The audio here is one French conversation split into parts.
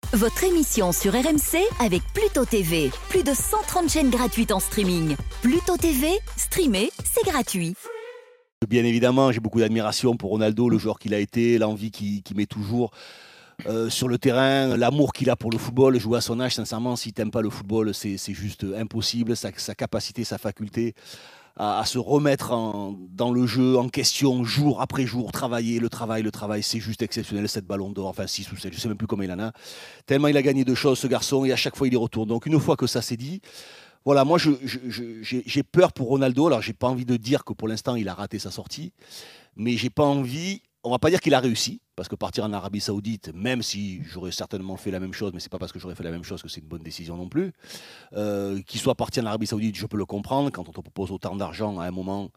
Votre émission sur RMC avec Pluto TV. Plus de 130 chaînes gratuites en streaming. Pluto TV, streamer, c'est gratuit. Bien évidemment, j'ai beaucoup d'admiration pour Ronaldo, le joueur qu'il a été, l'envie qu'il met toujours sur le terrain, l'amour qu'il a pour le football. Jouer à son âge, sincèrement, si tu n'aimes pas le football, c'est juste impossible. Sa capacité, sa faculté à se remettre dans le jeu, en question, jour après jour, travailler, le travail, c'est juste exceptionnel, 7 ballons d'or, enfin 6 ou 7, je ne sais même plus combien il en a. Tellement il a gagné de choses, ce garçon, et à chaque fois il y retourne. Donc une fois que ça s'est dit, voilà, moi j'ai peur pour Ronaldo. Alors j'ai pas envie de dire que pour l'instant il a raté sa sortie, mais j'ai pas envie. On va pas dire qu'il a réussi, parce que partir en Arabie Saoudite, même si j'aurais certainement fait la même chose, mais c'est pas parce que j'aurais fait la même chose que c'est une bonne décision non plus. Qu'il soit parti en Arabie Saoudite, je peux le comprendre. Quand on te propose autant d'argent à un moment,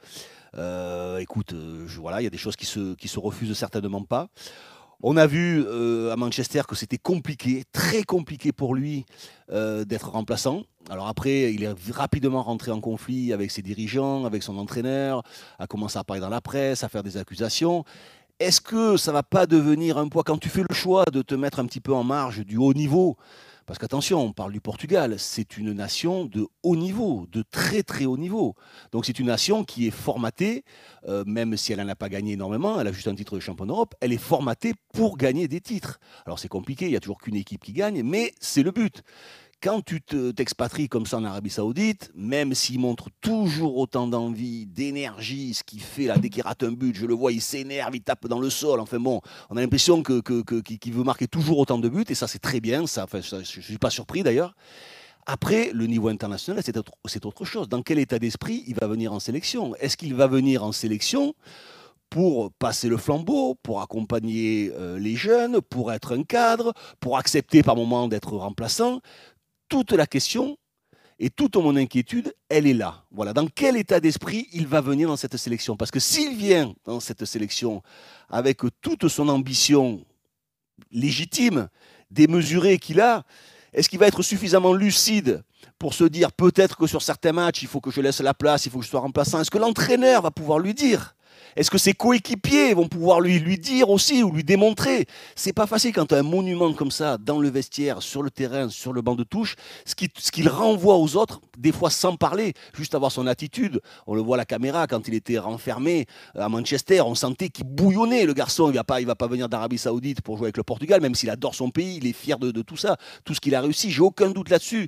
écoute, voilà, il y a des choses qui se refusent certainement pas. On a vu à Manchester que c'était compliqué, très compliqué pour lui d'être remplaçant. Alors après, il est rapidement rentré en conflit avec ses dirigeants, avec son entraîneur, a commencé à parler dans la presse, à faire des accusations. Est-ce que ça ne va pas devenir un poids quand tu fais le choix de te mettre un petit peu en marge du haut niveau? Parce qu'attention, on parle du Portugal, c'est une nation de haut niveau, de très très haut niveau. Donc c'est une nation qui est formatée, même si elle n'en a pas gagné énormément, elle a juste un titre de champion d'Europe, elle est formatée pour gagner des titres. Alors c'est compliqué, il n'y a toujours qu'une équipe qui gagne, mais c'est le but. Quand tu t'expatries comme ça en Arabie Saoudite, même s'il montre toujours autant d'envie, d'énergie, ce qu'il fait là, dès qu'il rate un but, je le vois, il s'énerve, il tape dans le sol. Enfin bon, on a l'impression qu'il veut marquer toujours autant de buts, et ça c'est très bien, ça, enfin, je ne suis pas surpris d'ailleurs. Après, le niveau international, c'est autre chose. Dans quel état d'esprit il va venir en sélection? Est-ce qu'il va venir en sélection pour passer le flambeau, pour accompagner les jeunes, pour être un cadre, pour accepter par moment d'être remplaçant? Toute la question et toute mon inquiétude, elle est là. Voilà, dans quel état d'esprit il va venir dans cette sélection? Parce que s'il vient dans cette sélection avec toute son ambition légitime, démesurée qu'il a, est-ce qu'il va être suffisamment lucide pour se dire peut-être que sur certains matchs, il faut que je laisse la place, il faut que je sois remplaçant? Est-ce que l'entraîneur va pouvoir lui dire? Est-ce que ses coéquipiers vont pouvoir lui dire aussi ou lui démontrer? C'est pas facile quand tu as un monument comme ça dans le vestiaire, sur le terrain, sur le banc de touche, ce qu'il renvoie aux autres, des fois sans parler, juste avoir son attitude. On le voit à la caméra quand il était renfermé à Manchester, on sentait qu'il bouillonnait le garçon. Il va pas venir d'Arabie Saoudite pour jouer avec le Portugal, même s'il adore son pays, il est fier de tout ça, tout ce qu'il a réussi. J'ai aucun doute là-dessus.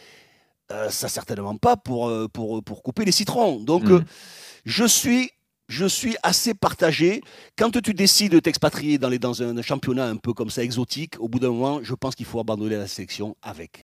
Ça certainement pas pour couper les citrons. Donc je suis assez partagé. Quand tu décides de t'expatrier dans un championnat un peu comme ça exotique, au bout d'un moment, je pense qu'il faut abandonner la sélection avec.